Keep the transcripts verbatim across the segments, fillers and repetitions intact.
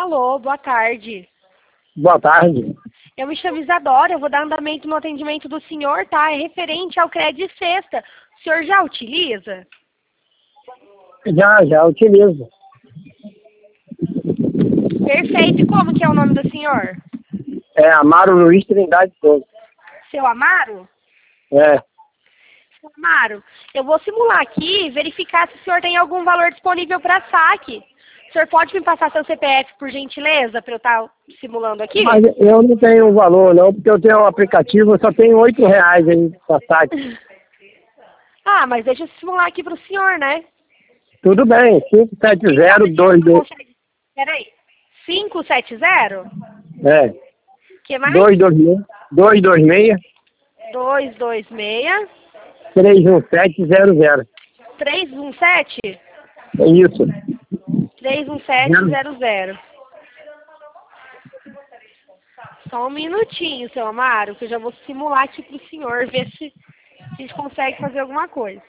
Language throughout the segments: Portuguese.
Alô, boa tarde. Boa tarde. Eu me chamo Isadora, eu vou dar andamento no atendimento do senhor, tá? É referente ao crédito sexta. O senhor já utiliza? Já, já utilizo. Perfeito. E como que é o nome do senhor? É Amaro Luiz Trindade Souza. Seu Amaro? É. Seu Amaro, eu vou simular aqui e verificar se o senhor tem algum valor disponível para saque. O senhor pode me passar seu C P F, por gentileza, para eu estar simulando aqui? Mas eu não tenho valor não, porque eu tenho um aplicativo, eu só tenho oito reais aí pra saque. Ah, mas deixa eu simular aqui para o senhor, né? Tudo bem, cinco sete zero dois dois. Peraí. cinco sete zero? É. Que mais? dois dois seis. dois dois seis. dois dois seis. três um sete zero zero. três um sete? É isso. três um sete zero zero. Só um minutinho, seu Amaro, que eu já vou simular aqui pro senhor, ver se a gente consegue fazer alguma coisa.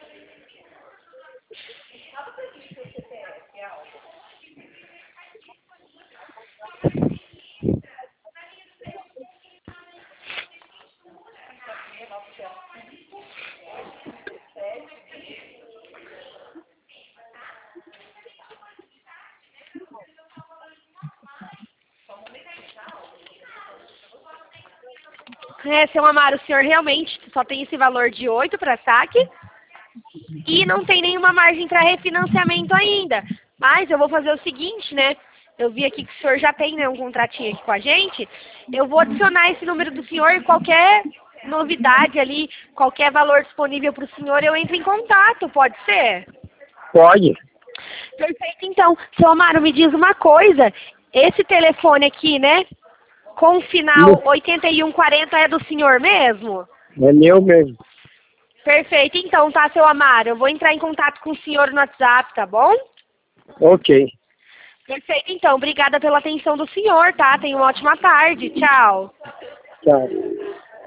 É, seu Amaro, o senhor realmente só tem esse valor de oito para saque e não tem nenhuma margem para refinanciamento ainda. Mas eu vou fazer o seguinte, né? Eu vi aqui que o senhor já tem, né, um contratinho aqui com a gente. Eu vou adicionar esse número do senhor e qualquer novidade ali, qualquer valor disponível para o senhor, eu entro em contato, pode ser? Pode. Perfeito, então. Seu Amaro, me diz uma coisa. Esse telefone aqui, né? Com o final oitenta e um quarenta é do senhor mesmo? É meu mesmo. Perfeito, então, tá, seu Amaro? Eu vou entrar em contato com o senhor no WhatsApp, tá bom? Ok. Perfeito, então. Obrigada pela atenção do senhor, tá? Tenha uma ótima tarde. Tchau. Tchau.